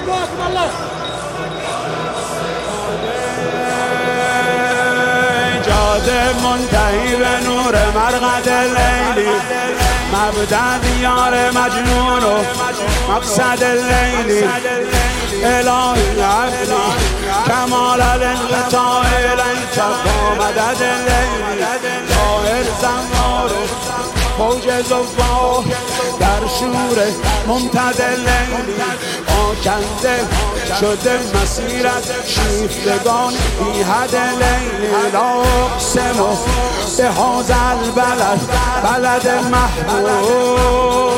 جاده منتهی به نور مرقد لیلی، مبدأ دیار مجنون و مقصد لیلی. الهی عبدی کمال الانقطاع الیک با مدد لیلی. طاهر زمار موج زوار در شور ممتد لیلی. آکنده شده مسیرت شیفتگان بی حد لیلی. لا اقسم بهذا البلد بلد محبوب.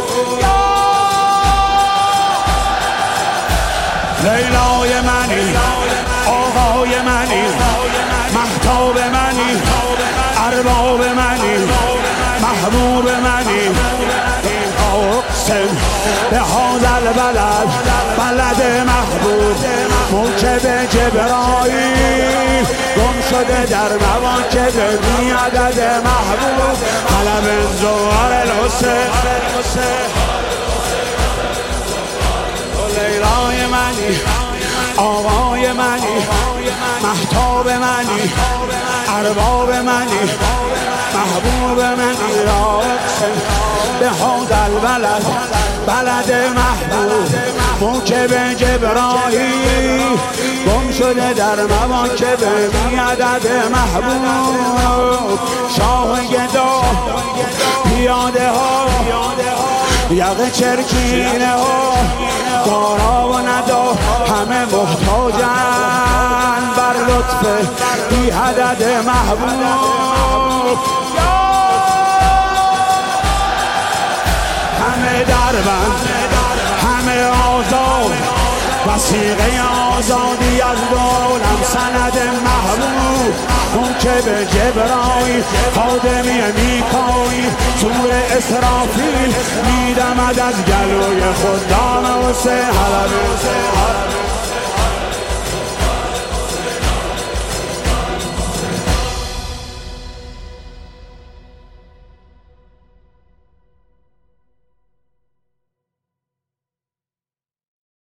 لیلای منی، آقای منی، مهتاب منی، ارباب منی، محبوب منی. اقسم بهذا البلد بلد محبوب. موکب جبرائیل گم شده در مواکب بی عدد محبوب. قلم زوار الحسین. لیلای منی، آقای منی، مهتاب منی، ارباب منی، محبوب منی. اقسم بهذا البلد بلد محبوب. موکب جبرائیل گم شده در مواکب بی عدد محبوب. شاه گدا پیاده ها یقه چرکینه ها دارا و ندا همه محتاجن بر لطف بی عدد محبوب. همه دربند، همه آزاد، وثیقه آزادی از دولم سند محبوب. موکب جبرائیل خادمی میکائیل زور اسرافیل میدمد از گلوی خدام حسین. حلبی